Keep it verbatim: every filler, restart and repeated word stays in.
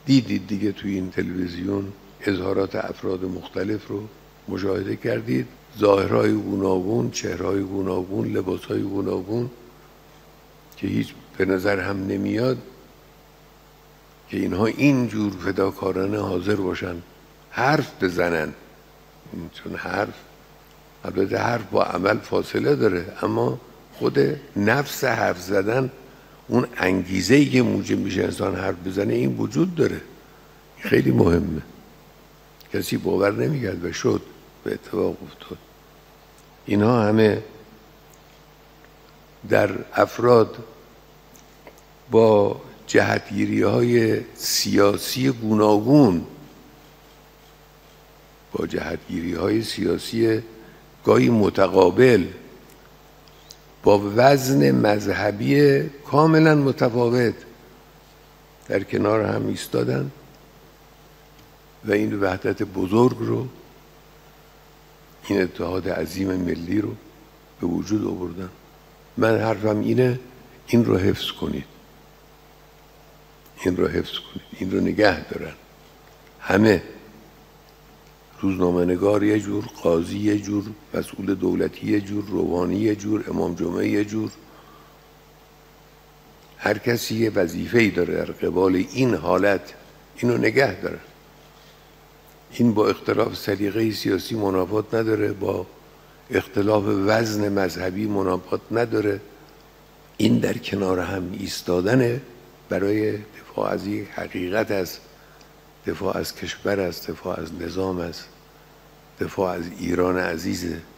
دیدید دیگه توی این تلویزیون اظهارات افراد مختلف رو مشاهده کردید، ظاهرهای گوناگون، چهرهای گوناگون، لباسهای گوناگون که هیچ به نظر هم نمیاد که اینها اینجور فداکارانه حاضر باشن حرف بزنن. چون حرف، البته حرف با عمل فاصله داره، اما خود نفس حرف زدن، اون انگیزه‌ای که موجب میشه انسان حرف بزنه، این وجود داره. خیلی مهمه. کسی باور نمیکرد و شد، به اتفاق افتاد. اینها همه در افراد با جهتگیری های سیاسی گوناگون، با جهتگیری های سیاسی گاهی متقابل، با وزن مذهبی کاملا متفاوت در کنار هم ایستادن و این وحدت بزرگ رو، این اتحاد عظیم ملی رو به وجود آوردن. من حرفم اینه، این رو حفظ کنید، این رو حفظ کنید، این رو نگه دارن. همه، روزنامه‌نگار یه جور، قاضی یه جور، مسئول دولتی یه جور، روحانی یه جور، امام جمعه یه جور. هر کسی یه وظیفه‌ای داره در قبال این حالت، اینو نگه داره. این با اختلاف سلیقه سیاسی منافات نداره، با اختلاف وزن مذهبی منافات نداره. این در کنار هم ایستادنه برای دفاع از یک حقیقت است، دفاع از کشور است، دفاع از نظام است، دفاع از ایران عزیزه.